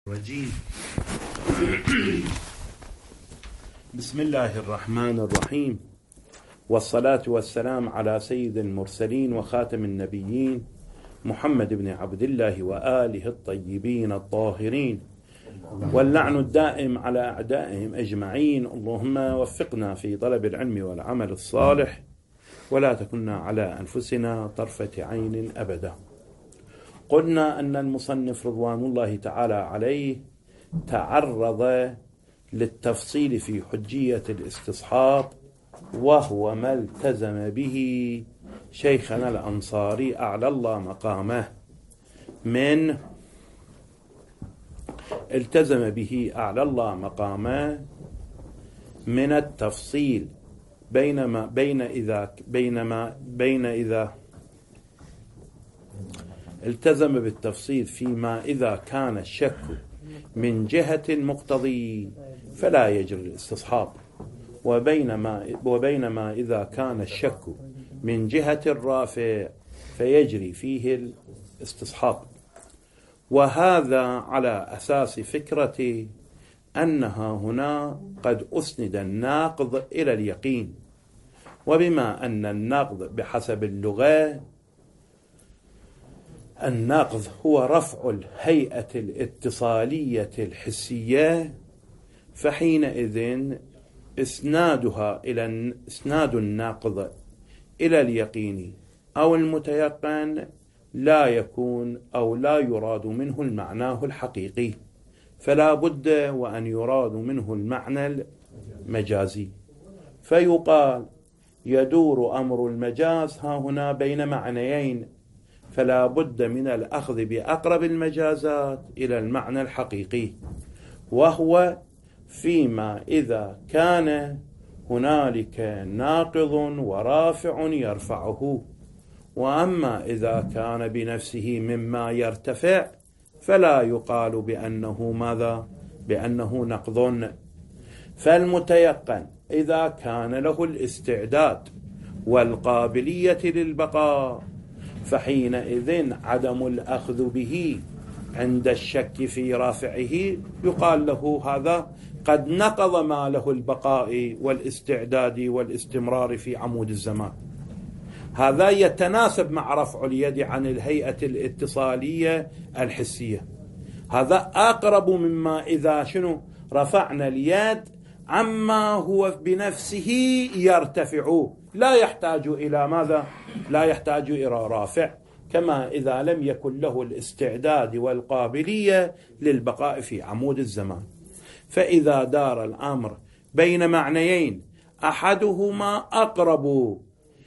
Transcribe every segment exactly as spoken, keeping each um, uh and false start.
الرجيم. بسم الله الرحمن الرحيم، والصلاة والسلام على سيد المرسلين وخاتم النبيين محمد بن عبد الله وآله الطيبين الطاهرين، واللعن الدائم على أعدائهم أجمعين. اللهم وفقنا في طلب العلم والعمل الصالح، ولا تكلنا على أنفسنا طرفة عين أبدا. قلنا أن المصنف رضوان الله تعالى عليه تعرض للتفصيل في حجية الاستصحاب، وهو ما التزم به شيخنا الأنصاري أعلى الله مقامه من التزم به أعلى الله مقامه من التفصيل بينما بين إذا بينما بين إذا التزم بالتفصيل فيما إذا كان الشك من جهة المقتضي فلا يجري الاستصحاب، وبينما وبينما إذا كان الشك من جهة الرافع فيجري فيه الاستصحاب. وهذا على أساس فكرة أنها هنا قد أسند الناقض إلى اليقين، وبما أن الناقض بحسب اللغة الناقض هو رفع الهيئة الاتصالية الحسية، فحينئذ إسنادها إلى إسناد الناقض إلى اليقين أو المتيقن لا يكون أو لا يراد منه المعنى الحقيقي، فلا بد وأن يراد منه المعنى المجازي. فيقال يدور أمر المجاز ها هنا بين معنيين، فلا بد من الأخذ بأقرب المجازات إلى المعنى الحقيقي، وهو فيما إذا كان هنالك ناقض ورافع يرفعه، وأما إذا كان بنفسه مما يرتفع فلا يقال بأنه ماذا؟ بأنه نقض. فالمتيقن إذا كان له الاستعداد والقابلية للبقاء فحينئذ عدم الأخذ به عند الشك في رافعه يقال له هذا قد نقض ما له البقاء والاستعداد والاستمرار في عمود الزمان. هذا يتناسب مع رفع اليد عن الهيئة الاتصالية الحسية، هذا أقرب مما إذا شنو رفعنا اليد عما هو بنفسه يرتفع، لا يحتاج إلى ماذا؟ لا يحتاج إلى رافع، كما إذا لم يكن له الاستعداد والقابلية للبقاء في عمود الزمان. فإذا دار الأمر بين معنيين أحدهما أقرب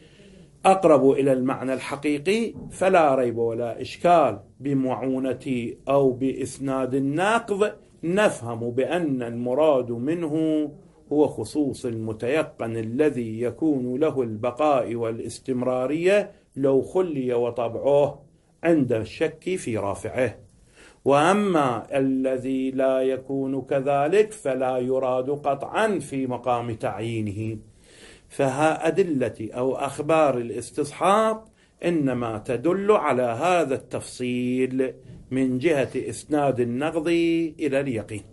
أقرب إلى المعنى الحقيقي فلا ريب ولا إشكال بمعونة أو بإسناد الناقض نفهم بأن المراد منه هو خصوص المتيقن الذي يكون له البقاء والاستمرارية لو خلي وطبعه عند الشك في رافعه. وأما الذي لا يكون كذلك فلا يراد قطعا في مقام تعيينه. فها أدلة أو أخبار الاستصحاب إنما تدل على هذا التفصيل من جهة إسناد النقض إلى اليقين.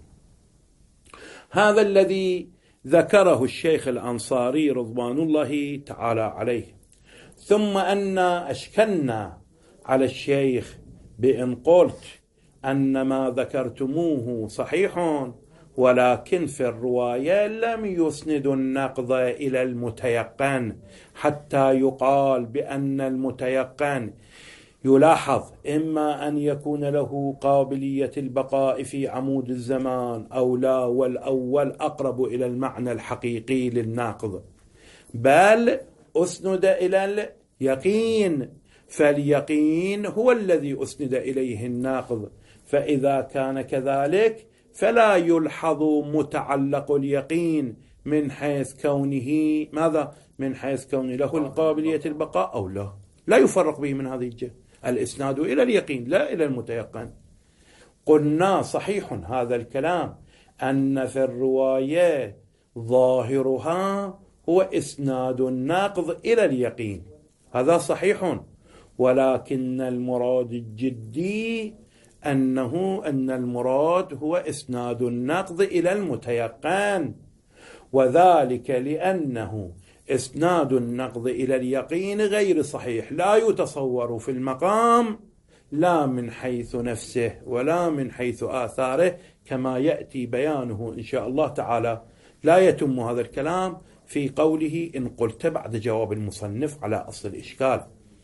هذا الذي ذكره الشيخ الأنصاري رضوان الله تعالى عليه. ثم أن أشكلنا على الشيخ بإن قلت أن ما ذكرتموه صحيح، ولكن في الرواية لم يسند النقض إلى المتيقن حتى يقال بأن المتيقن يلاحظ إما أن يكون له قابلية البقاء في عمود الزمان أو لا، والأول أقرب إلى المعنى الحقيقي للناقض، بل أسند إلى اليقين، فاليقين هو الذي أسند إليه الناقض. فإذا كان كذلك فلا يلحظ متعلق اليقين من حيث كونه ماذا؟ من حيث كونه له القابلية البقاء أو لا، لا يفرق به من هذه الجهة، الإسناد إلى اليقين لا إلى المتيقن. قلنا صحيح هذا الكلام أن في الرواية ظاهرها هو إسناد الناقض إلى اليقين، هذا صحيح، ولكن المراد الجدي أنه أن المراد هو إسناد النقض إلى المتيقن، وذلك لأنه إسناد النقض إلى اليقين غير صحيح، لا يتصور في المقام لا من حيث نفسه ولا من حيث آثاره، كما يأتي بيانه إن شاء الله تعالى. لا يتم هذا الكلام في قوله إن قلت بعد جواب المصنف على أصل الإشكال.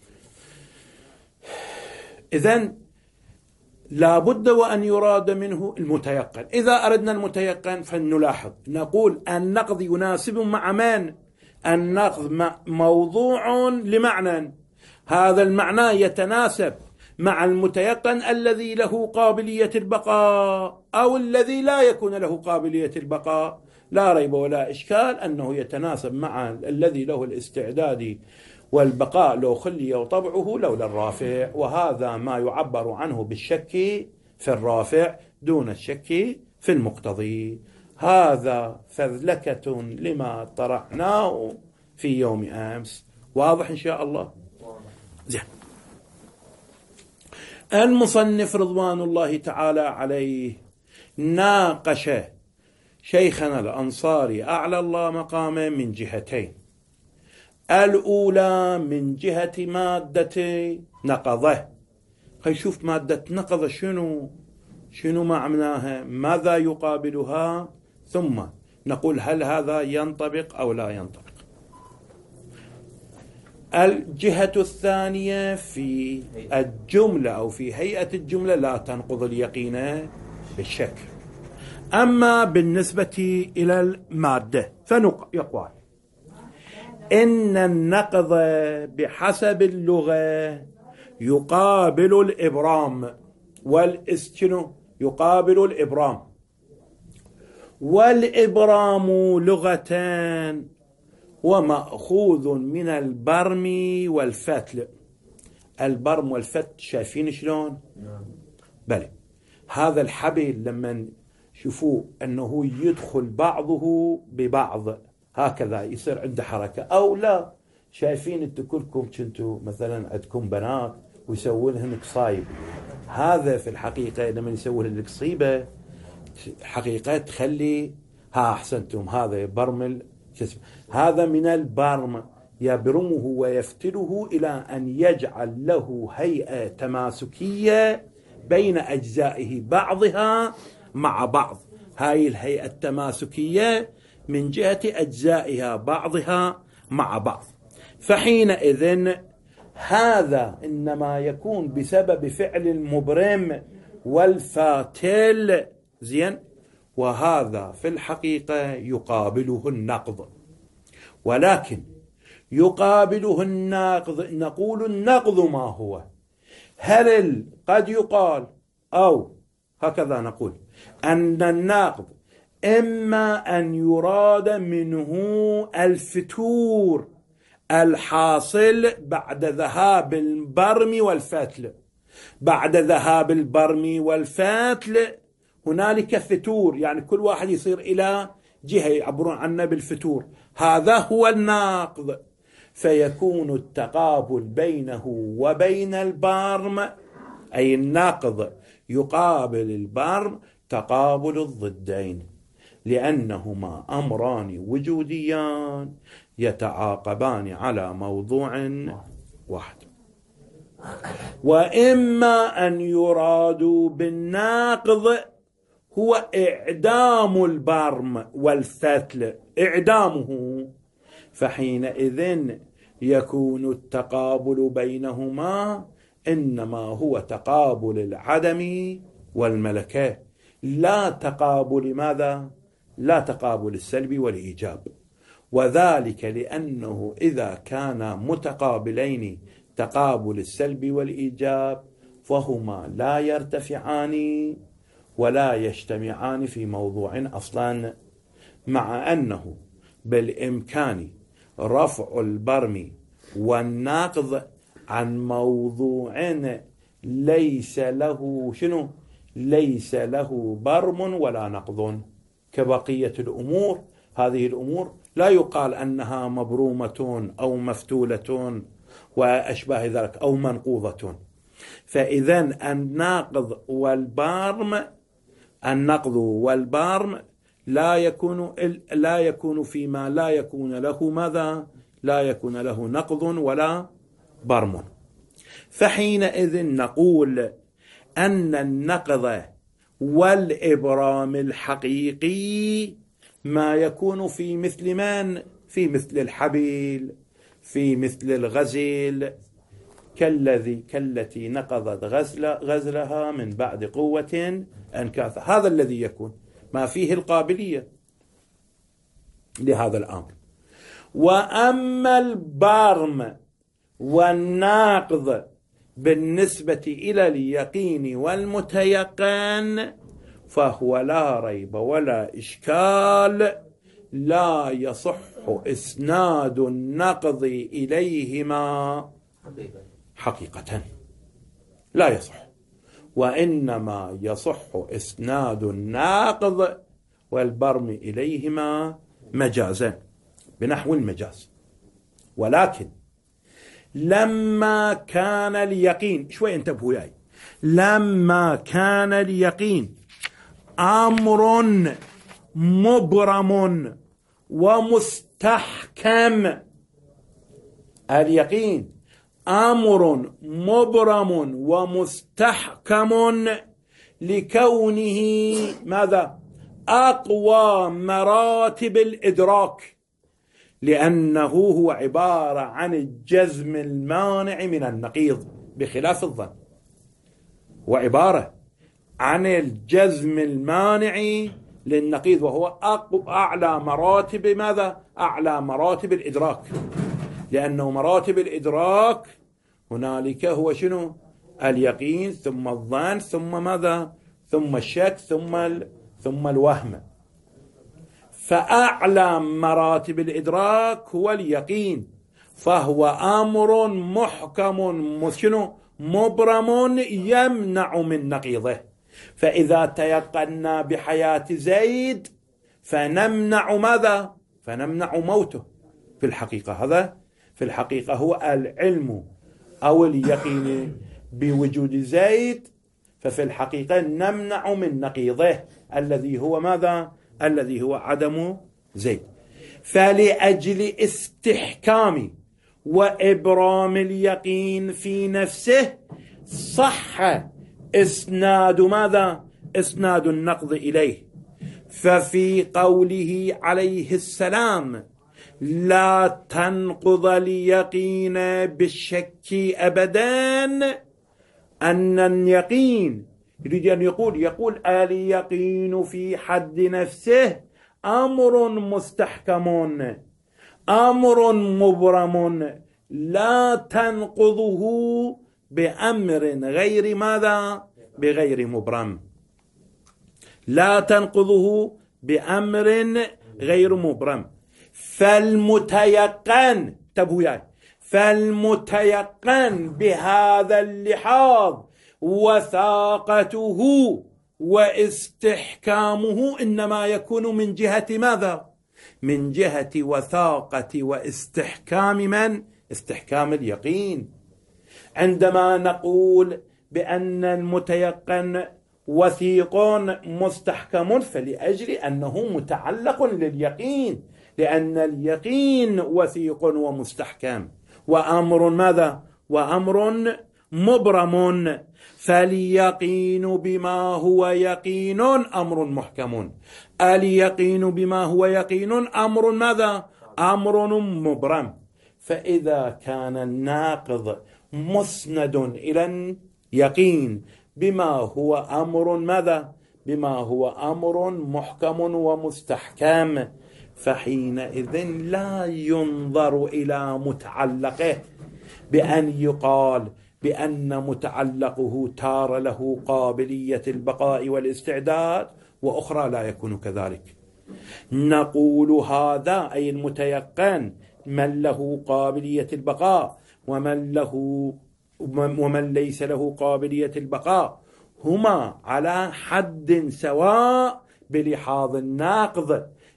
إذن لا بد وأن يراد منه المتيقن. إذا أردنا المتيقن فنلاحظ نقول النقض يناسب مع من؟ النقض موضوع لمعنى، هذا المعنى يتناسب مع المتيقن الذي له قابلية البقاء أو الذي لا يكون له قابلية البقاء. لا ريب ولا إشكال أنه يتناسب مع الذي له الاستعداد والبقاء لو خلي طبعه لولا الرافع، وهذا ما يعبر عنه بالشك في الرافع دون الشك في المقتضي. هذا فذلكة لما طرحناه في يوم أمس. واضح إن شاء الله؟ زين. المصنف رضوان الله تعالى عليه ناقش شيخنا الأنصاري أعلى الله مقامه من جهتين. الأولى من جهة مادة نقضه. خلينا نشوف مادة نقض شنو شنو معناها، ماذا يقابلها، ثم نقول هل هذا ينطبق أو لا ينطبق. الجهة الثانية في الجملة أو في هيئة الجملة لا تنقض اليقين بالشك. أما بالنسبة إلى المادة فيقال إن النقض بحسب اللغة يقابل الإبرام والإسكن يقابل الإبرام، والإبرام لغتان ومأخوذ من البرم والفتل. البرم والفتل شايفين شلون؟ بلى هذا الحبل لما شوفوا أنه يدخل بعضه ببعض هكذا يصير عنده حركة أو لا. شايفين انتم كلكم كنتوا مثلا عندكم بنات ويسوون لهن قصايب، هذا في الحقيقة لما يسوون لهن قصيبة حقيقة تخلي ها أحسنتم هذا برمل، هذا من البرم يبرمه ويفتله إلى أن يجعل له هيئة تماسكية بين أجزائه بعضها مع بعض. هاي الهيئة التماسكية من جهة أجزائها بعضها مع بعض. فحينئذ هذا إنما يكون بسبب فعل المبرم والفاتل، زين، وهذا في الحقيقة يقابله النقض. ولكن يقابله النقض، نقول النقض ما هو؟ هل قد يقال أو هكذا نقول أن النقض إما أن يراد منه الفتور الحاصل بعد ذهاب البرم والفتل. بعد ذهاب البرم والفتل هنالك فتور، يعني كل واحد يصير إلى جهة يعبرون عنه بالفتور، هذا هو الناقض. فيكون التقابل بينه وبين البرم، أي الناقض يقابل البرم تقابل الضدين، لأنهما أمران وجوديان يتعاقبان على موضوع واحد. وإما أن يرادوا بالناقض هو إعدام البرم والفتل، إعدامه، فحينئذ يكون التقابل بينهما إنما هو تقابل العدم والملكة، لا تقابل ماذا؟ لا تقابل السلب والإيجاب. وذلك لأنه إذا كان متقابلين تقابل السلب والإيجاب فهما لا يرتفعان ولا يجتمعان في موضوع أصلا، مع أنه بالإمكان رفع البرم والناقض عن موضوع ليس له شنو؟ ليس له برم ولا نقض كبقية الأمور. هذه الأمور لا يقال أنها مبرومة أو مفتولة وأشباه ذلك أو منقوضة. فإذا الناقض والبارم النقض والبارم لا يكون لا يكون فيما لا يكون له ماذا؟ لا يكون له نقض ولا برم. فحينئذ نقول أن النقض والإبرام الحقيقي ما يكون في مثل من؟ في مثل الحبيل، في مثل الغزل، كالذي كالتي نقضت غزل غزلها من بعد قوة أنكاثا. هذا الذي يكون ما فيه القابلية لهذا الأمر. وأما البرم والناقض بالنسبة إلى اليقين والمتيقن فهو لا ريب ولا إشكال لا يصح إسناد النقض إليهما حقيقة، لا يصح، وإنما يصح إسناد الناقض والبرم إليهما مجازا بنحو المجاز. ولكن لما كان اليقين، شوي انتبهوا وياي، لما كان اليقين أمر مبرم ومستحكم، اليقين أمر مبرم ومستحكم لكونه ماذا؟ أقوى مراتب الإدراك، لأنه هو عبارة عن الجزم المانع من النقيض بخلاف الظن، وعبارة عن الجزم المانع للنقيض، وهو أعلى مراتب ماذا؟ أعلى مراتب الإدراك، لأنه مراتب الإدراك هنالك هو شنو؟ اليقين ثم الظن ثم ماذا؟ ثم الشك ثم ال... ثم الوهم. فأعلى مراتب الإدراك هو اليقين، فهو أمر محكم شنو؟ مبرم يمنع من نقيضه. فإذا تيقنا بحياة زيد فنمنع ماذا؟ فنمنع موته. في الحقيقة هذا في الحقيقة هو العلم أو اليقين بوجود زيد، ففي الحقيقة نمنع من نقيضه الذي هو ماذا؟ الذي هو عدم زيد. فلأجل استحكام وإبرام اليقين في نفسه صح إسناد ماذا؟ إسناد النقض إليه. ففي قوله عليه السلام لا تنقض اليقين بالشك أبدا، أن اليقين يريد أن يقول يقول اليقين في حد نفسه أمر مستحكم أمر مبرم لا تنقضه بأمر غير ماذا؟ بغير مبرم، لا تنقضه بأمر غير مبرم. فالمتيقن انتبهوا يعني فالمتيقن بهذا اللحاظ وثاقته واستحكامه إنما يكون من جهة ماذا؟ من جهة وثاقة واستحكام من؟ استحكام اليقين. عندما نقول بأن المتيقن وثيق مستحكم فلأجل أنه متعلق لليقين، لأن اليقين وثيق ومستحكم، وأمر ماذا؟ وأمر مبرم. فاليقين بما هو يقين أمر محكم، اليقين بما هو يقين أمر ماذا؟ أمر مبرم. فإذا كان الناقض مسند إلى اليقين بما هو أمر ماذا؟ بما هو أمر محكم ومستحكم، فحينئذ لا ينظر إلى متعلقه بأن يقال بأن متعلقه تار له قابلية البقاء والاستعداد وأخرى لا يكون كذلك. نقول هذا أي المتيقن من له قابلية البقاء ومن له ومن ليس له قابلية البقاء هما على حد سواء بلحاظ الناقض،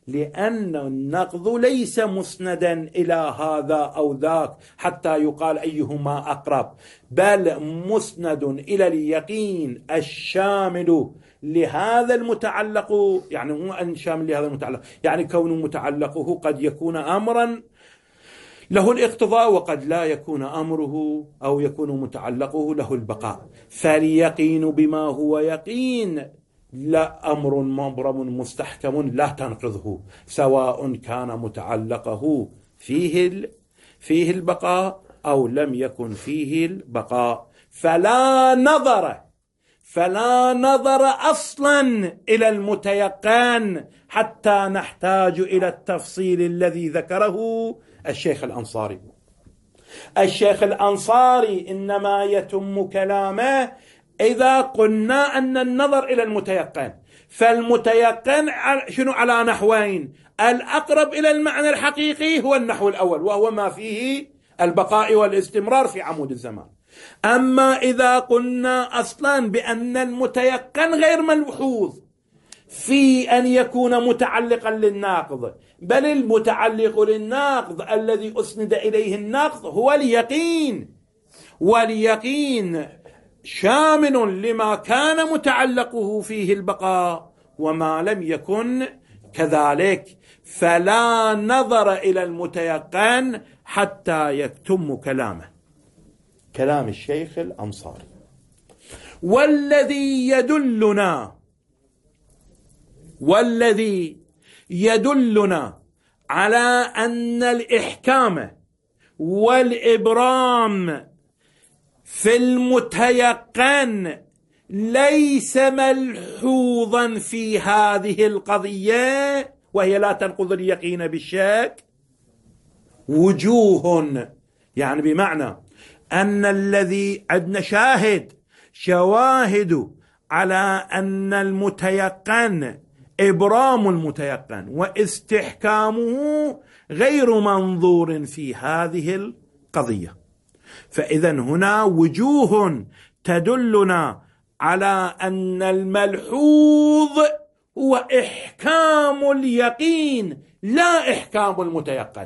لأن النقض ليس مسندا إلى هذا أو ذاك حتى يقال أيهما أقرب، بل مسند إلى اليقين الشامل لهذا المتعلق. يعني مو أن شامل لهذا المتعلق، يعني كون متعلقه قد يكون أمرا له الاقتضاء وقد لا يكون أمره أو يكون متعلقه له البقاء. فاليقين بما هو يقين لا أمر مبرم مستحكم لا تنقضه، سواء كان متعلقه فيه فيه البقاء أو لم يكن فيه البقاء. فلا نظر فلا نظر أصلا إلى المتيقن حتى نحتاج إلى التفصيل الذي ذكره الشيخ الأنصاري. الشيخ الأنصاري إنما يتم كلامه إذا قلنا أن النظر إلى المتيقن، فالمتيقن شنو على نحوين، الأقرب إلى المعنى الحقيقي هو النحو الأول وهو ما فيه البقاء والاستمرار في عمود الزمان. أما إذا قلنا أصلا بأن المتيقن غير ملحوظ في أن يكون متعلقا للناقض، بل المتعلق للناقض الذي أسند إليه الناقض هو اليقين، واليقين شامل لما كان متعلقه فيه البقاء وما لم يكن كذلك. فلا نظر إلى المتيقن حتى يتم كلامه. كلام الشيخ الأنصاري. والذي يدلنا والذي يدلنا على أن الإحكام والإبرام في المتيقن ليس ملحوظا في هذه القضية، وهي لا تنقض اليقين بالشك، وجوه، يعني بمعنى أن الذي عندنا شاهد شواهد على أن المتيقن إبرام المتيقن واستحكامه غير منظور في هذه القضية. فإذا هنا وجوه تدلنا على أن الملحوظ هو إحكام اليقين لا إحكام المتيقن.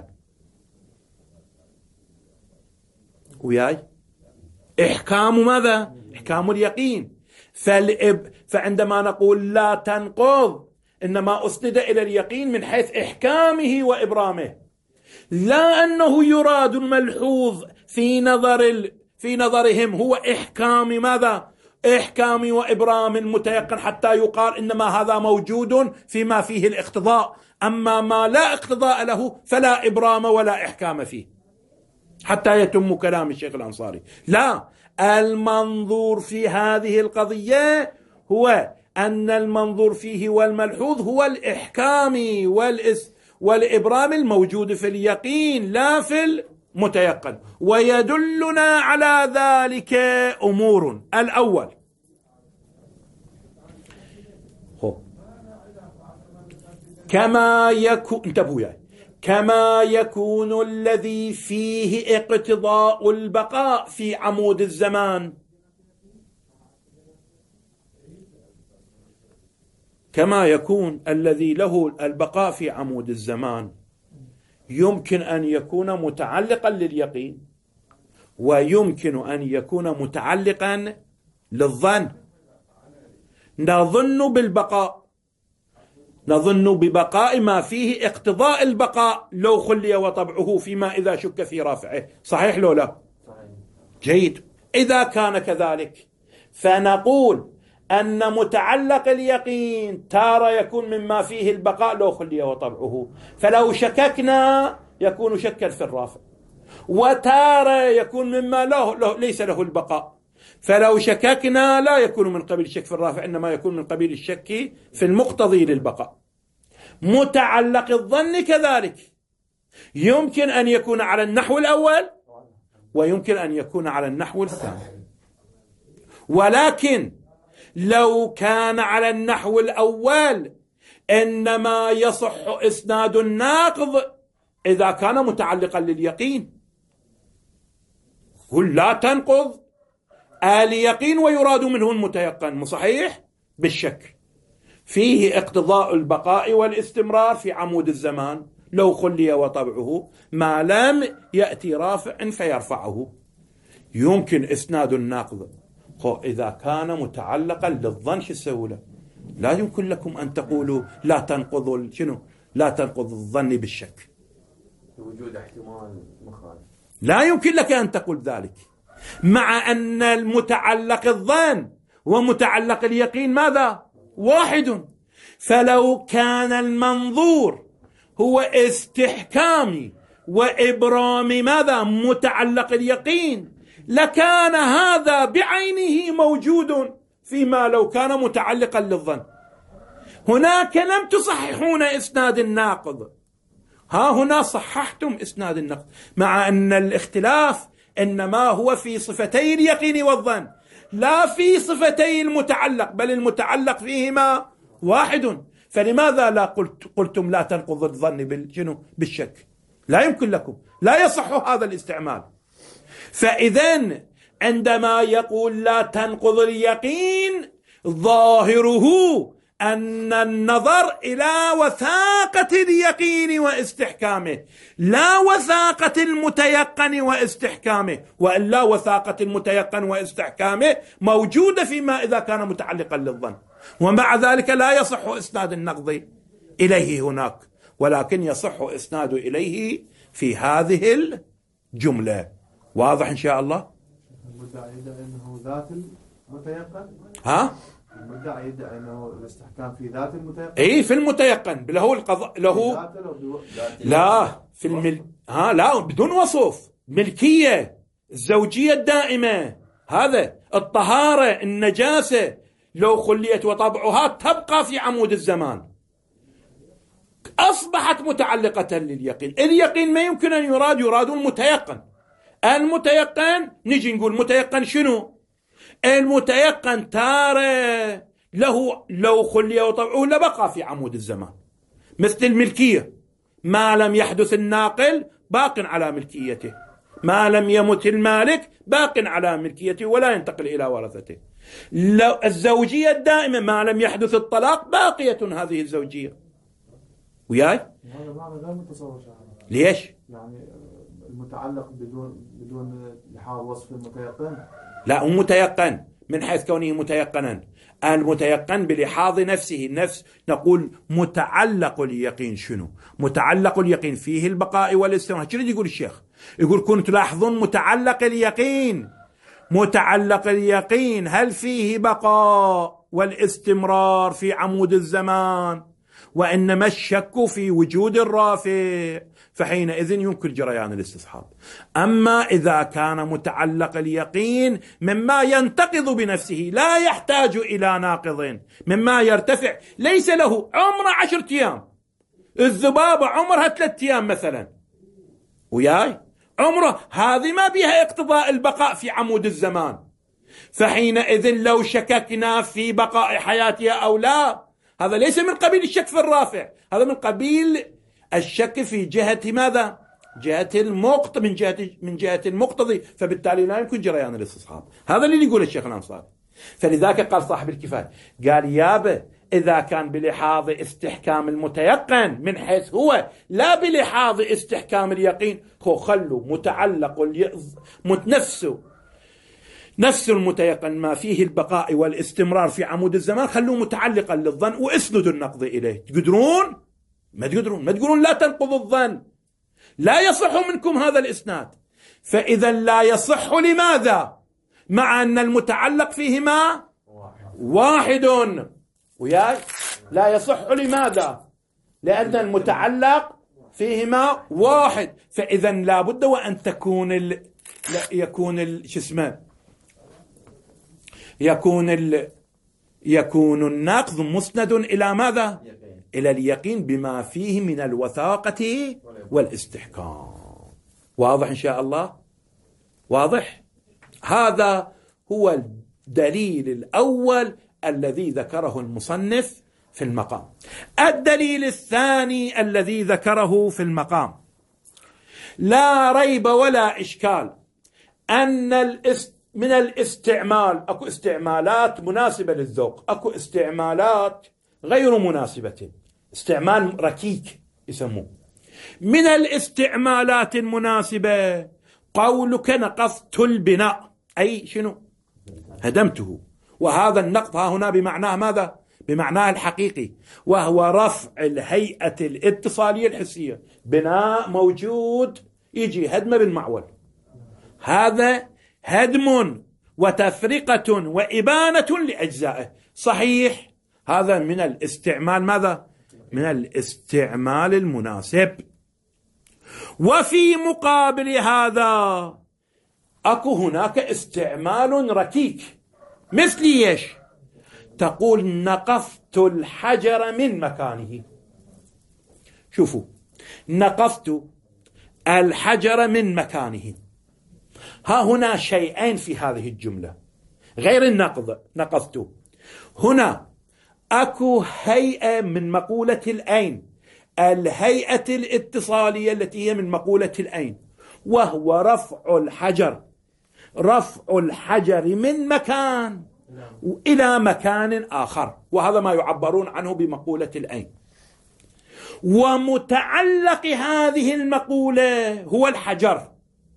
وياي إحكام ماذا؟ إحكام اليقين. فالإب فعندما نقول لا تنقض إنما أسند إلى اليقين من حيث إحكامه وإبرامه، لا أنه يراد الملحوظ في نظر ال... في نظرهم هو إحكام ماذا؟ إحكام وإبرام المتيقن حتى يقال إنما هذا موجود فيما فيه الاقتضاء، أما ما لا اقتضاء له فلا إبرام ولا إحكام فيه حتى يتم كلام الشيخ الأنصاري. لا، المنظور في هذه القضية هو أن المنظور فيه والملحوظ هو الإحكام والإس والإبرام الموجود في اليقين لا في المتيقن. ويدلنا على ذلك أمور. الأول كما يكون انتبهوا يعني كما يكون الذي فيه اقتضاء البقاء في عمود الزمان، كما يكون الذي له البقاء في عمود الزمان يمكن أن يكون متعلقا لليقين ويمكن أن يكون متعلقا للظن. نظن بالبقاء، نظن ببقاء ما فيه اقتضاء البقاء لو خلي وطبعه فيما إذا شك في رافعه. صحيح لو لا؟ جيد. إذا كان كذلك فنقول أن متعلق اليقين تارة يكون مما فيه البقاء لو خلي وطبعه، فلو شككنا يكون شكا في الرافع، وتارة يكون مما له ليس له البقاء، فلو شككنا لا يكون من قبيل الشك في الرافع إنما يكون من قبيل الشك في المقتضي للبقاء. متعلق الظن كذلك يمكن أن يكون على النحو الأول ويمكن أن يكون على النحو الثاني، ولكن لو كان على النحو الأول إنما يصح إسناد الناقض إذا كان متعلقا لليقين. قل لا تنقض اليقين ويراد منه المتيقن، صحيح بالشك. فيه اقتضاء البقاء والاستمرار في عمود الزمان لو خلي وطبعه ما لم يأتي رافع فيرفعه. يمكن إسناد الناقض إذا كان متعلقا للظن شو تسوي له؟ لا يمكن لكم أن تقولوا لا تنقض شنو لا تنقض الظن بالشك وجود احتمال مخالف. لا يمكن لك أن تقول ذلك، مع أن المتعلق الظن ومتعلق اليقين ماذا؟ واحد. فلو كان المنظور هو استحكام وإبرام ماذا؟ متعلق اليقين، لكان هذا بعينه موجود فيما لو كان متعلقا للظن. هناك لم تصححون إسناد الناقض، ها هنا صححتم إسناد النقد، مع أن الاختلاف إنما هو في صفتي اليقين والظن لا في صفتي المتعلق، بل المتعلق فيهما واحد. فلماذا لا قلت قلتم لا تنقض الظن بالشك؟ لا يمكن لكم، لا يصح هذا الاستعمال. فإذن عندما يقول لا تنقض اليقين ظاهره أن النظر إلى وثاقة اليقين واستحكامه لا وثاقة المتيقن واستحكامه، وإلا وثاقة المتيقن واستحكامه موجودة فيما إذا كان متعلقا للظن، ومع ذلك لا يصح إسناد النقض إليه هناك، ولكن يصح إسناد إليه في هذه الجملة. واضح إن شاء الله؟ المدعي يدعي أنه ذات المتيقن. ها؟ المدعي يدعي أنه الاستحكام في ذات المتيقن. إيه في المتيقن، له القضاء له لا في المل ها لا بدون وصف، ملكية، الزوجية الدائمة، هذا الطهارة، النجاسة لو خليت وطبعها تبقى في عمود الزمان، أصبحت متعلقة لليقين. اليقين ما يمكن أن يراد، يراد المتيقن. المتيقن نجي نقول متيقن شنو؟ المتيقن تارة له لو خلي وطبعه لبقى في عمود الزمان، مثل الملكية، ما لم يحدث الناقل باق على ملكيته، ما لم يمت المالك باق على ملكيته ولا ينتقل إلى ورثته. لو الزوجية الدائمة ما لم يحدث الطلاق باقية هذه الزوجية. وياي؟ هذا معنى غير متصور. ليش؟ يعني المتعلق بدون بدون لحاظ وصف المتيقن. لا هو متيقن من حيث كونه متيقنا، المتيقن بلحاظ نفسه. النفس نقول متعلق اليقين شنو؟ متعلق اليقين فيه البقاء والاستمرار. شنو يقول الشيخ؟ يقول كنتم تلاحظون متعلق اليقين، متعلق اليقين هل فيه بقاء والاستمرار في عمود الزمان، وإنما الشك في وجود الرافع، فحينئذ يمكن جريان الاستصحاب. أما إذا كان متعلق اليقين مما ينتقض بنفسه لا يحتاج إلى ناقض، مما يرتفع ليس له عمره عشرة أيام، الذبابة عمرها ثلاثة أيام مثلا، وياي عمره هذه ما بها اقتضاء البقاء في عمود الزمان، فحينئذ لو شككنا في بقاء حياتها أو لا، هذا ليس من قبيل الشك في الرافع، هذا من قبيل الشك في جهة ماذا؟ جهة المقت من جهة من جهة المقتضي، فبالتالي لا يمكن جريان الاستصحاب. هذا اللي يقول الشيخ الأنصاري. فلذلك قال صاحب الكفاية، قال يابا إذا كان بلحاظ استحكام المتيقن من حيث هو لا بلحاظ استحكام اليقين، هو خلوا متعلق نفسه نفس المتيقن ما فيه البقاء والاستمرار في عمود الزمان، خلوه متعلقا للظن واسندوا النقض إليه. تقدرون؟ ما تقدرون، ما تقولون لا تنقضوا الظن، لا يصح منكم هذا الإسناد. فإذا لا يصح لماذا؟ مع أن المتعلق فيهما واحد. وياي لا يصح لماذا؟ لأن المتعلق فيهما واحد، فإذا لا بد وأن تكون ال... لا يكون ال... شو اسمه يكون ال... يكون النقض مسند إلى ماذا؟ إلى اليقين بما فيه من الوثاقة والاستحكام. واضح إن شاء الله؟ واضح؟ هذا هو الدليل الأول الذي ذكره المصنف في المقام. الدليل الثاني الذي ذكره في المقام، لا ريب ولا إشكال أن الاست من الاستعمال، أكو استعمالات مناسبة للذوق، أكو استعمالات غير مناسبة، استعمال ركيك يسموه. من الاستعمالات المناسبة قولك نقضت البناء، أي شنو؟ هدمته. وهذا النقض ها هنا بمعناه ماذا؟ بمعناه الحقيقي، وهو رفع الهيئة الاتصالية الحسية. بناء موجود يجي هدمه بالمعول، هذا هدم وتفرقة وإبانة لأجزائه. صحيح، هذا من الاستعمال ماذا؟ من الاستعمال المناسب. وفي مقابل هذا أكو هناك استعمال ركيك، مثل ايش؟ تقول نقضت الحجر من مكانه. شوفوا، نقضت الحجر من مكانه، ها هنا شيئين في هذه الجملة غير النقض. نقضت هنا أكو هيئة من مقولة الأين، الهيئة الاتصالية التي هي من مقولة الأين، وهو رفع الحجر، رفع الحجر من مكان إلى مكان آخر، وهذا ما يعبرون عنه بمقولة الأين. ومتعلق هذه المقولة هو الحجر،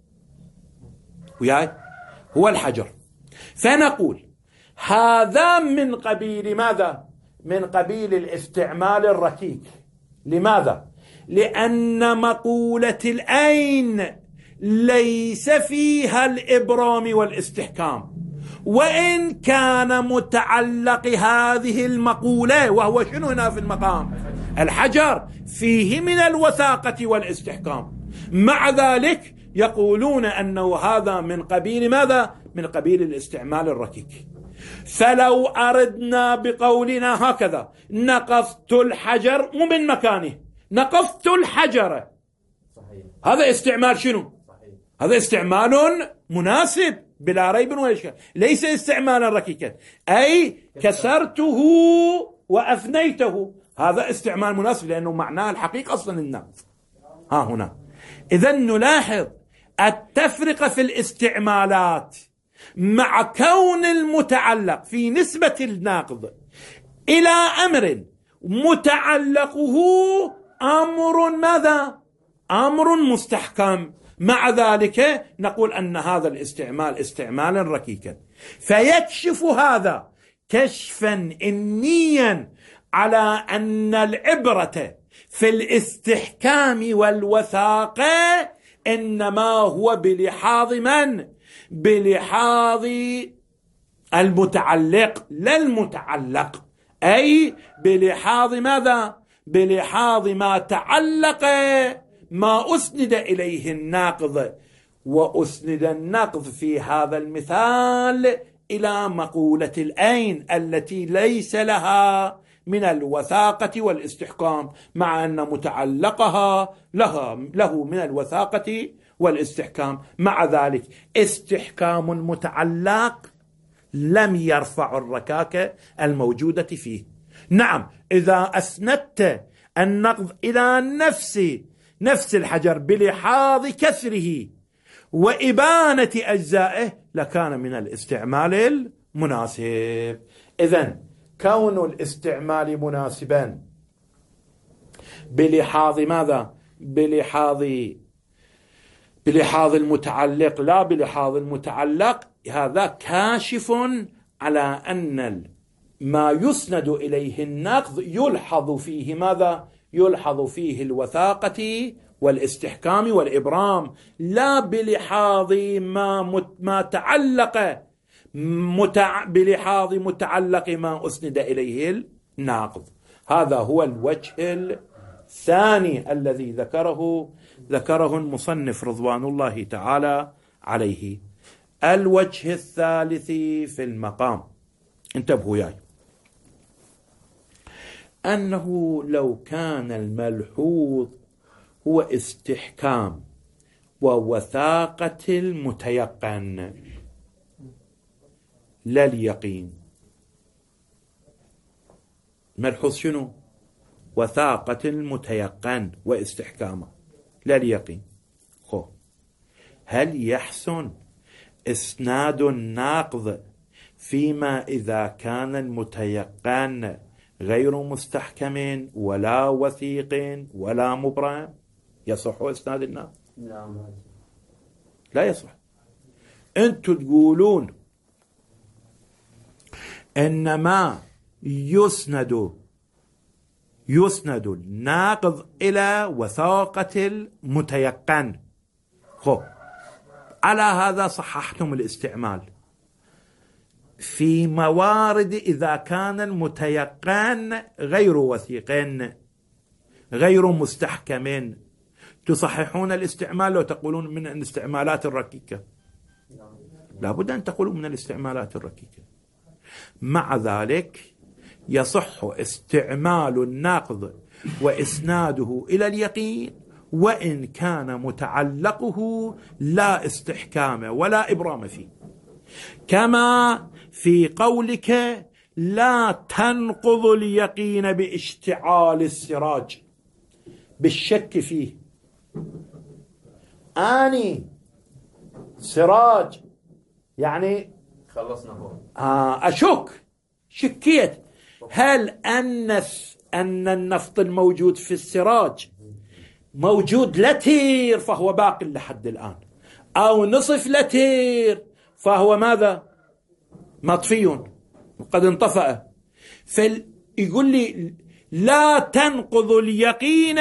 وياي هو الحجر. فنقول هذا من قبيل ماذا؟ من قبيل الاستعمال الركيك. لماذا؟ لأن مقولة الأين ليس فيها الإبرام والاستحكام، وإن كان متعلق هذه المقولة وهو شنو هنا في المقام؟ الحجر، فيه من الوثاقة والاستحكام. مع ذلك يقولون أنه هذا من قبيل ماذا؟ من قبيل الاستعمال الركيك. فلو أردنا بقولنا هكذا نقضت الحجر مو من مكانه، نقضت الحجر، صحيح. هذا استعمال شنو؟ صحيح. هذا استعمال مناسب بلا ريب ولا إشكال، ليس استعمالا ركيكا، أي كسرته وأفنيته، هذا استعمال مناسب لأنه معناه الحقيقة أصلا النقض. ها هنا إذن نلاحظ التفرقة في الاستعمالات مع كون المتعلق في نسبة الناقض إلى أمر متعلقه أمر ماذا؟ أمر مستحكم. مع ذلك نقول أن هذا الاستعمال استعمالا ركيكا، فيكشف هذا كشفا إنيا على أن العبرة في الاستحكام والوثاقة إنما هو بلحاظ من؟ بلحاظ المتعلق لا المتعلق، أي بلحاظ ماذا؟ بلحاظ ما تعلق، ما أسند إليه الناقض. وأسند النقض في هذا المثال إلى مقولة الأين التي ليس لها من الوثاقة والاستحكام، مع أن متعلقها لها له من الوثاقة والاستحكام. مع ذلك استحكام متعلق لم يرفع الركاكة الموجودة فيه. نعم، إذا أسندت النقض إلى نفس نفس الحجر بلحاظ كسره وإبانة أجزائه لكان من الاستعمال المناسب. إذن كون الاستعمال مناسبا بلحاظ ماذا؟ بلحاظ بلحاظ المتعلق لا بلحاظ المتعلق، هذا كاشف على أن ما يسند إليه النقض يلحظ فيه ماذا؟ يلحظ فيه الوثاقة والاستحكام والإبرام، لا بلحاظ ما مت ما تعلق متع بلحاظ متعلق ما أسند إليه الناقض. هذا هو الوجه الثاني الذي ذكره ذكره المصنف رضوان الله تعالى عليه. الوجه الثالث في المقام، انتبهوا ياي، أنه لو كان الملحوظ هو استحكام ووثاقة المتيقن لا اليقين. ملحوظ شنو؟ وثاقة المتيقن واستحكامه لا اليقين. خو هل يحسن إسناد الناقض فيما إذا كان المتيقن غير مستحكم ولا وثيق ولا مبرم، يصح إسناد الناقض؟ لا يصح. أنتم تقولون إنما يسند يسند الناقض إلى وثاقة المتيقن. خب على هذا صححتم الاستعمال في موارد إذا كان المتيقن غير وثيق غير مستحكم، تصححون الاستعمال لو تقولون من الاستعمالات الركيكة؟ لابد أن تقولوا من الاستعمالات الركيكة. مع ذلك يصح استعمال الناقض وإسناده إلى اليقين وإن كان متعلقه لا استحكام ولا إبرام فيه، كما في قولك لا تنقض اليقين باشتعال السراج بالشك فيه. آني سراج يعني خلصنا آه أشك شكيت هل أن أن النفط الموجود في السراج موجود لتير فهو باق لحد الآن، أو نصف لتير فهو ماذا؟ مطفي قد انطفأ. فيقول لي لا تنقض اليقين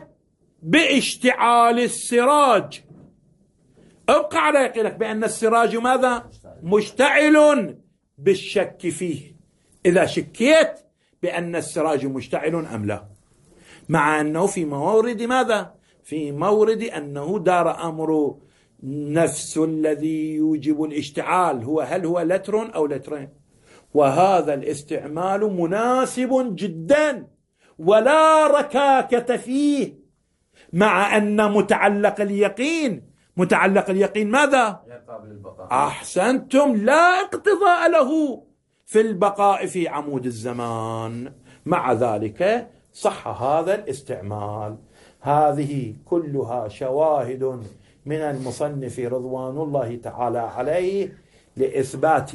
باشتعال السراج، ابقى على يقينك بأن السراج ماذا؟ مشتعل بالشك فيه، إذا شكيت بأن السراج مشتعل أم لا، مع أنه في مورد ماذا؟ في مورد أنه دار أمر نفس الذي يوجب الاشتعال هو هل هو لتر أو لترين، وهذا الاستعمال مناسب جدا ولا ركاكة فيه، مع أن متعلق اليقين متعلق اليقين ماذا؟ أحسنتم، لا اقتضاء له في البقاء في عمود الزمان. مع ذلك صح هذا الاستعمال. هذه كلها شواهد من المصنف رضوان الله تعالى عليه لإثبات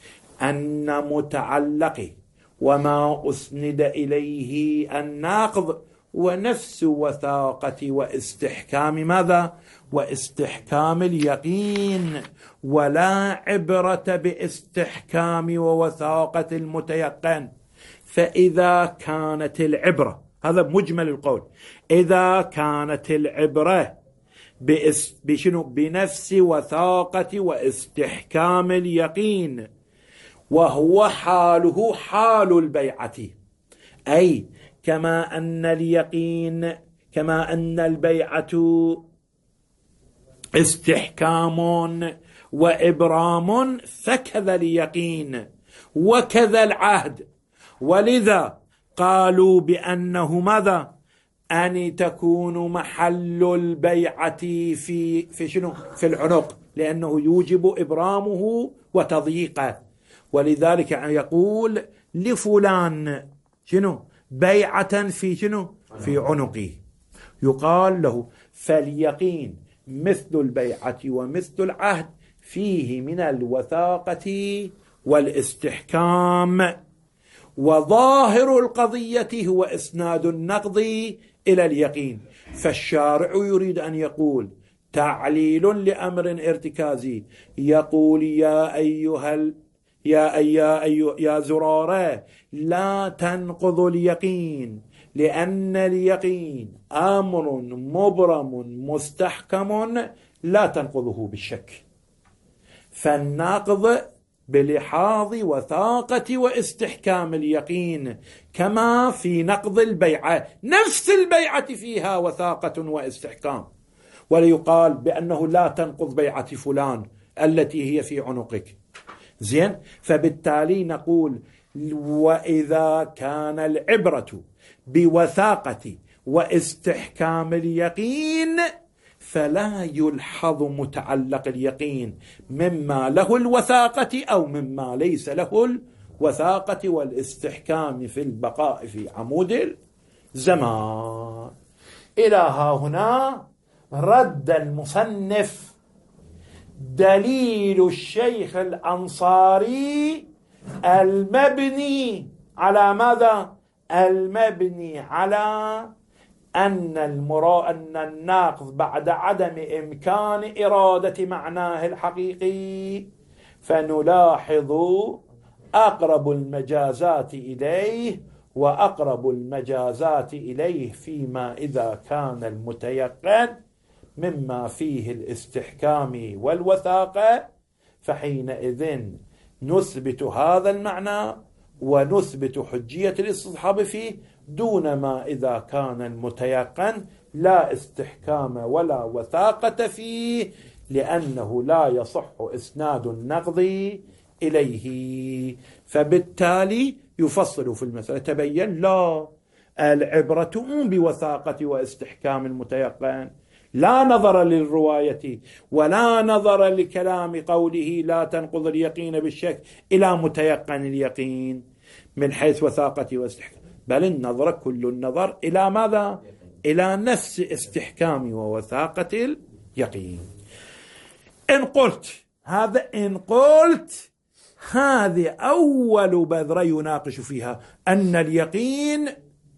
أن متعلق وما أسند إليه الناقض ونفس وثاقة واستحكام ماذا؟ واستحكام اليقين، ولا عبرة باستحكام ووثاقة المتيقن. فإذا كانت العبرة، هذا مجمل القول، إذا كانت العبرة بشنو؟ بنفس وثاقة واستحكام اليقين، وهو حاله حال البيعة، أي كما أن اليقين كما أن البيعة استحكام وإبرام فكذا اليقين وكذا العهد. ولذا قالوا بأنه ماذا؟ أن تكون محل البيعة في في شنو؟ في العنق، لأنه يوجب إبرامه وتضييقه. ولذلك يقول لفلان شنو؟ بيعة في شنو؟ في عنقه، يقال له فاليقين مثل البيعة ومثل العهد فيه من الوثاقة والاستحكام، وظاهر القضية هو إسناد النقض إلى اليقين. فالشارع يريد أن يقول تعليل لأمر ارتكازي، يقول يا أيها ال... يا أيها أيها يا زرارة لا تنقض اليقين، لأن اليقين أمر مبرم مستحكم لا تنقضه بالشك. فالناقض بلحاظ وثاقة واستحكام اليقين، كما في نقض البيعة، نفس البيعة فيها وثاقة واستحكام، وليقال بأنه لا تنقض بيعة فلان التي هي في عنقك. زين، فبالتالي نقول وإذا كان العبرة بوثاقة واستحكام اليقين فلا يلحظ متعلق اليقين مما له الوثاقة أو مما ليس له الوثاقة والاستحكام في البقاء في عمود الزمان. إلى ها هنا رد المصنف دليل الشيخ الأنصاري المبني على ماذا؟ المبني على أن المرا أن الناقض بعد عدم إمكان إرادة معناه الحقيقي، فنلاحظ أقرب المجازات إليه، وأقرب المجازات إليه فيما إذا كان المتيقن مما فيه الاستحكام والوثاقة، فحينئذ نثبت هذا المعنى ونثبت حجية الاستصحاب فيه، دون ما إذا كان المتيقن لا استحكام ولا وثاقة فيه، لأنه لا يصح إسناد النقض إليه. فبالتالي يفصل في المسألة، تبين لا العبرة بوثاقة واستحكام المتيقن، لا نظر للرواية ولا نظر لكلام قوله لا تنقض اليقين بالشك إلى متيقن اليقين من حيث وثاقة واستحكام، بل النظر كل النظر إلى ماذا؟ إلى نفس استحكام ووثاقة اليقين. إن قلت هذا إن قلت هذه أول بذرة يناقش فيها أن اليقين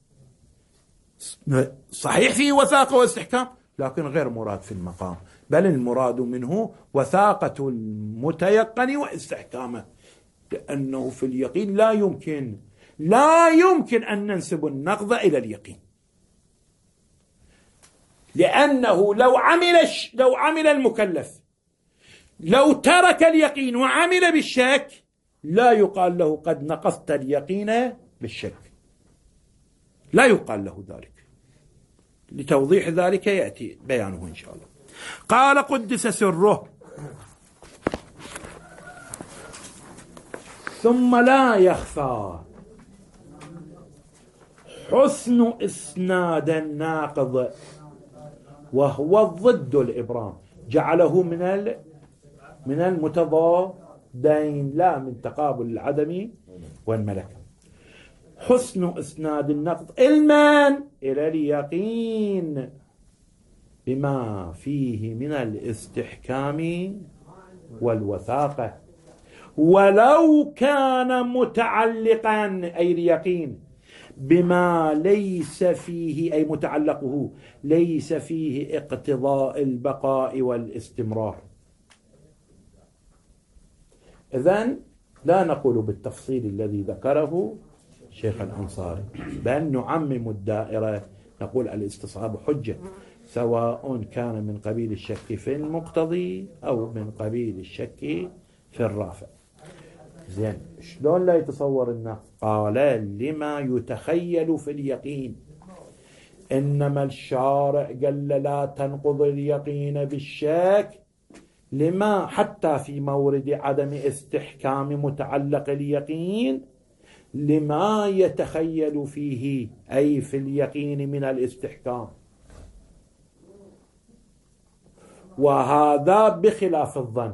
صحيح فيه وثاقة واستحكام، لكن غير مراد في المقام، بل المراد منه وثاقة المتيقن واستحكامه، لأنه في اليقين لا يمكن لا يمكن أن ننسب النقض إلى اليقين، لأنه لو عمل لو عمل المكلف لو ترك اليقين وعمل بالشك لا يقال له قد نقضت اليقين بالشك، لا يقال له ذلك. لتوضيح ذلك يأتي بيانه إن شاء الله. قال قدس سره: ثم لا يخفى حسن إسناد الناقض وهو ضد الإبرام، جعله من ال من المتضادين لا من تقابل العدم والملكة. حسن إسناد النقض علما إلى اليقين بما فيه من الاستحكام والوثاقة، ولو كان متعلقا أي اليقين بما ليس فيه أي متعلقه ليس فيه اقتضاء البقاء والاستمرار. إذن لا نقول بالتفصيل الذي ذكره شيخ الأنصاري، بل نعمم الدائرة، نقول الاستصحاب حجة سواء كان من قبيل الشك في المقتضي أو من قبيل الشك في الرافع. زين، شلون لا يتصور الناس؟ قال: لما يتخيل في اليقين، إنما الشارع قال لا تنقض اليقين بالشك لما حتى في مورد عدم استحكام متعلق اليقين لما يتخيل فيه أي في اليقين من الاستحكام، وهذا بخلاف الظن،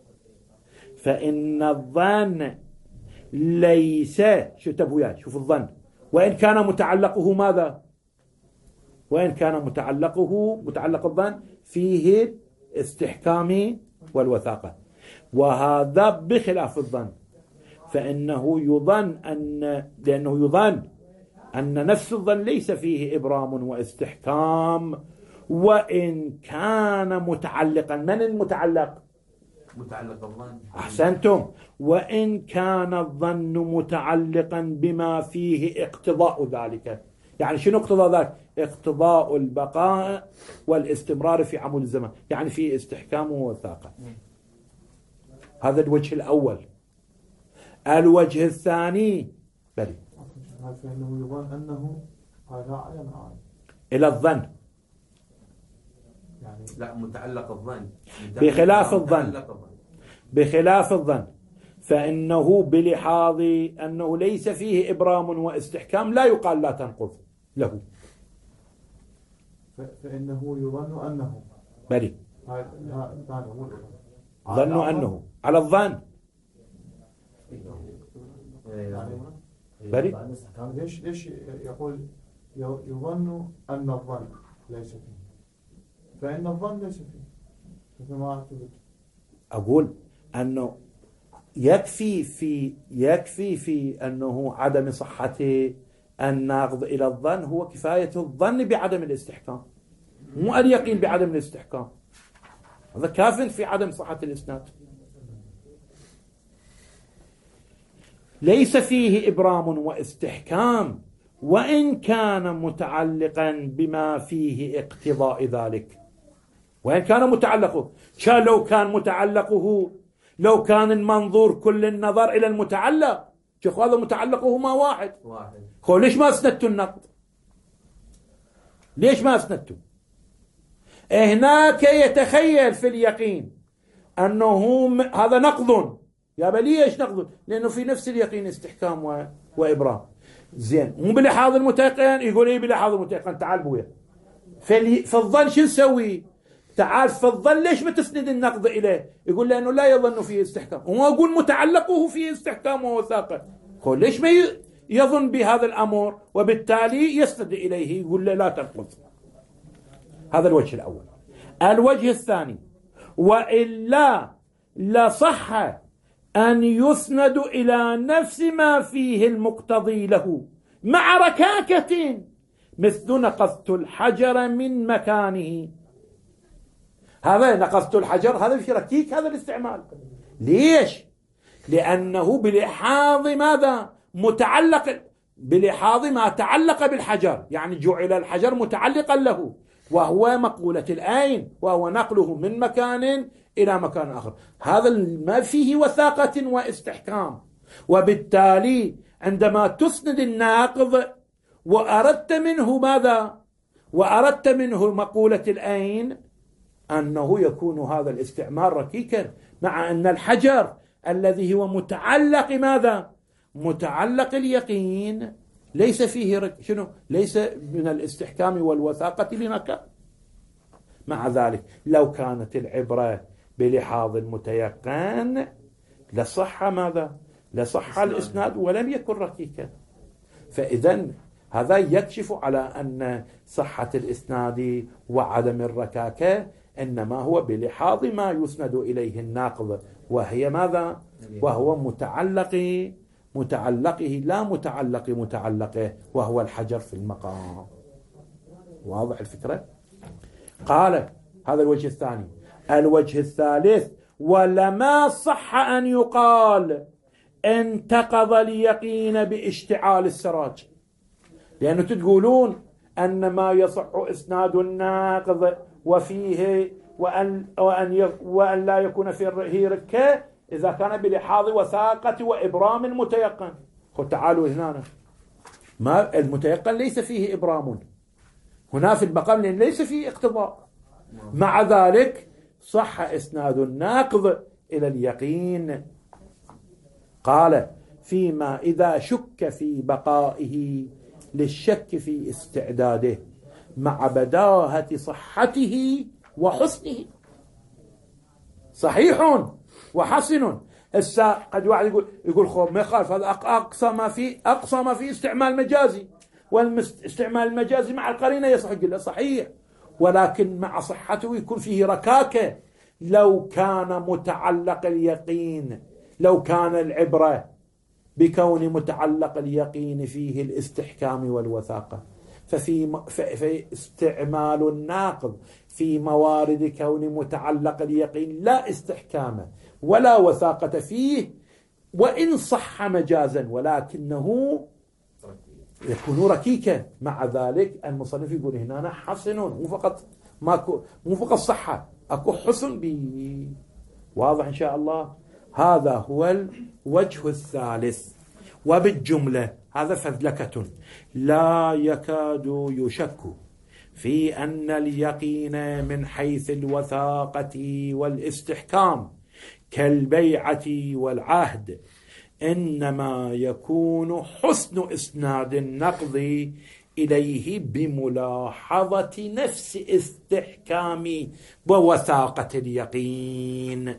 فإن الظن ليس شو تبويا شوف الظن وإن كان متعلقه ماذا؟ وإن كان متعلقه متعلق الظن فيه استحكام والوثاقة، وهذا بخلاف الظن، فإنه يظن أن لأنه يظن أن نفس الظن ليس فيه إبرام واستحكام، وإن كان متعلقا. من المتعلق؟ متعلق الظن. أحسنتم. وإن كان الظن متعلقا بما فيه اقتضاء ذلك، يعني شنو اقتضاء ذلك؟ اقتضاء البقاء والاستمرار في عمود الزمان، يعني في استحكام ووثاقة. هذا الوجه الأول. الوجه الثاني بلي فإنه يظن أنه راجع إلى الظن، يعني لا متعلق الظن بخلاف الظن بخلاف الظن فإنه بلحاظ أنه ليس فيه إبرام واستحكام لا يقال لا تنقض له، فإنه يظن أنه بلي ظن أنه على الظن بري. ليش ليش يقول يظن أن الظن ليس فيه، فإن الظن ليس فيه، فما أعتقد. أقول أنه يكفي في يكفي في أنه عدم صحة الناقض إلى الظن هو كفاية الظن بعدم الاستحكام، مو اليقين بعدم الاستحكام. هذا كاف في عدم صحة الإسناد. ليس فيه إبرام واستحكام وإن كان متعلقا بما فيه اقتضاء ذلك. وإن كان متعلقه، كان لو كان متعلقه لو كان المنظور كل النظر إلى المتعلق، شيخ هذا متعلقه ما واحد واحد خو ليش ما اسندتوا النقد؟ ليش ما اسندتوا؟ هناك يتخيل في اليقين أنه هذا نقض، يا بلي ايش نقض؟ لأنه في نفس اليقين استحكام و... وإبرام. زين، مو بلحاظ المتيقن، يقول ايه بلحاظ المتيقن؟ تعال بويا في, في الظن شو نسوي؟ تعال في الظن ليش بتسند النقض إليه؟ يقول لأنه لا يظن فيه استحكام، وما يقول متعلقه فيه استحكام ووثاقة. هو ليش ما يظن بهذا الأمر وبالتالي يسند إليه؟ يقول له لا تنقض. هذا الوجه الأول. الوجه الثاني، وإلا لصح أن يسند إلى نفس ما فيه المقتضي له مع ركاكة، مثل نقضت الحجر من مكانه. هذا نقضت الحجر هذا في ركيك هذا الاستعمال. ليش؟ لأنه بلحاظ ماذا؟ متعلق بلحاظ ما تعلق بالحجر، يعني جعل الحجر متعلقا له، وهو مقولة الآين، وهو نقله من مكان إلى مكان آخر. هذا ما فيه وثاقة واستحكام. وبالتالي عندما تسند الناقض وأردت منه ماذا؟ وأردت منه مقولة الآين، أنه يكون هذا الاستعمال ركيكا، مع أن الحجر الذي هو متعلق ماذا؟ متعلق اليقين ليس فيه رك... شنو؟ ليس من الاستحكام والوثاقة لمكان. مع ذلك لو كانت العبرة بلحاظ المتيقن لصح ماذا؟ لصح الإسناد ولم يكن ركيكا. فإذا هذا يكشف على أن صحة الإسناد وعدم الركاكة إنما هو بلحاظ ما يسند إليه الناقض، وهي ماذا؟ وهو متعلق متعلقه لا متعلق متعلقه، وهو الحجر في المقام. واضح الفكرة؟ قال هذا الوجه الثاني. الوجه الثالث، ولما صح أن يقال انتقض اليقين باشتعال السراج، لأنه تقولون أن ما يصح إسناد الناقض وفيه وأن, وأن, وأن لا يكون فيه ركة إذا كان بلحاظ وثاقة وإبرام متيقن. خذ تعالوا هنا، ما المتيقن ليس فيه إبرام هنا في المقام لأن ليس فيه اقتضاء، مع ذلك صح إسناد الناقض إلى اليقين. قال فيما إذا شك في بقائه للشك في استعداده مع بداهة صحته وحسنه. صحيح وحسن. السا قد واحد يقول يقول خو ما يخالف، هذا أقصى ما في أقصى ما في استعمال مجازي، والاستعمال المجازي مع القرينة يصح. يقول صحيح، ولكن مع صحته يكون فيه ركاكة. لو كان متعلق اليقين، لو كان العبرة بكون متعلق اليقين فيه الاستحكام والوثاقة، ففي في استعمال الناقض في موارد كون متعلق اليقين لا استحكام ولا وثاقة فيه، وإن صح مجازا ولكنه يكون ركيكا. مع ذلك المصنف يقول هنا حسن، مو فقط ماكو مو فقط صحة، اكو حسن به. واضح ان شاء الله. هذا هو الوجه الثالث. وبالجملة هذا فذلكة لا يكاد يشك في أن اليقين من حيث الوثاقة والاستحكام كالبيعة والعهد إنما يكون حسن إسناد النقض إليه بملاحظة نفس استحكام ووثاقة اليقين،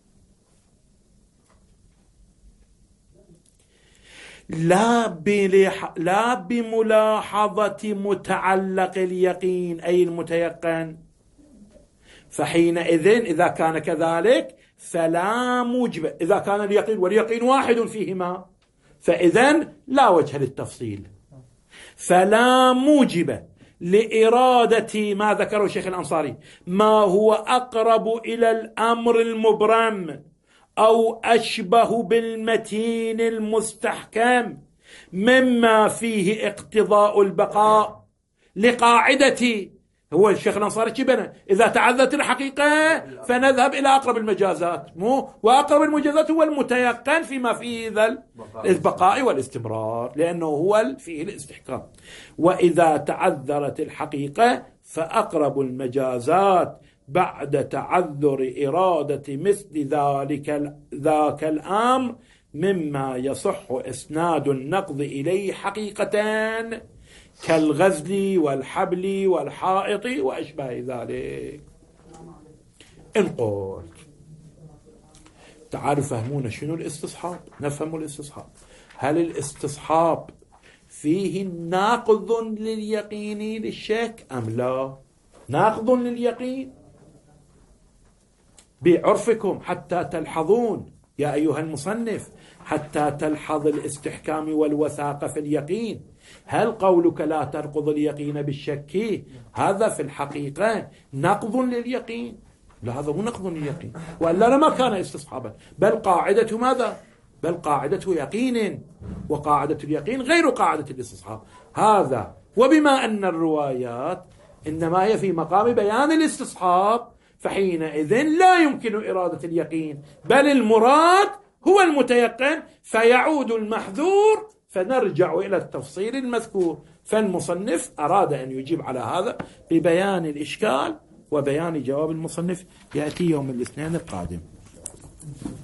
لا بلح... لا بملاحظة متعلق اليقين أي المتيقن. فحينئذ إذا كان كذلك فلا موجب، إذا كان اليقين واليقين واحد فيهما فإذن لا وجه للتفصيل. فلا موجب لإرادة ما ذكره الشيخ الأنصاري ما هو أقرب إلى الأمر المبرم أو أشبه بالمتين المستحكم مما فيه اقتضاء البقاء لقاعدة. هو الشيخ الأنصاري كبنا إذا تعذرت الحقيقة فنذهب إلى أقرب المجازات، مو وأقرب المجازات هو المتيقن فيما فيه ذا البقاء والاستمرار لأنه هو فيه الاستحكام. وإذا تعذرت الحقيقة فأقرب المجازات بعد تعذر إرادة مثل ذلك ذاك الأمر مما يصح إسناد النقض إليه حقيقة كالغزل والحبل والحائط وأشباه ذلك. إن قلت تعالوا فهمونا شنو الاستصحاب، نفهم الاستصحاب. هل الاستصحاب فيه ناقض لليقين للشك أم لا؟ ناقض لليقين بعرفكم حتى تلحظون يا أيها المصنف، حتى تلحظ الاستحكام والوثاقة في اليقين. هل قولك لا تنقض اليقين بالشك هذا في الحقيقة نقض لليقين؟ لا، هذا مو نقض لليقين، وإلا ما كان استصحابا، بل قاعدة ماذا؟ بل قاعدة يقين، وقاعدة اليقين غير قاعدة الاستصحاب. هذا وبما أن الروايات إنما هي في مقام بيان الاستصحاب فحينئذ لا يمكن إرادة اليقين، بل المراد هو المتيقن، فيعود المحذور فنرجع إلى التفصيل المذكور. فالمصنف أراد أن يجيب على هذا ببيان الإشكال وبيان جواب المصنف، يأتي يوم الاثنين القادم.